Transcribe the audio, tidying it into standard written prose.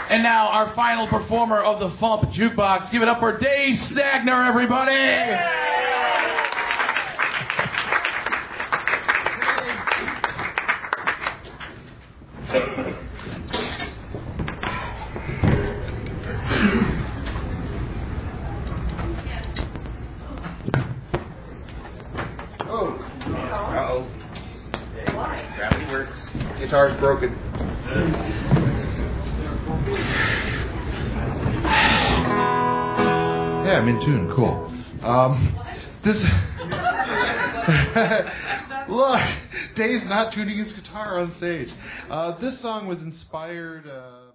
And now our final performer of the Fump Jukebox. Give it up for Dave Stagner, everybody! Uh-oh. Gravity works. Guitar's broken. Yeah, I'm in tune. Cool. This. Look, Dave's not tuning his guitar on stage. This song was inspired.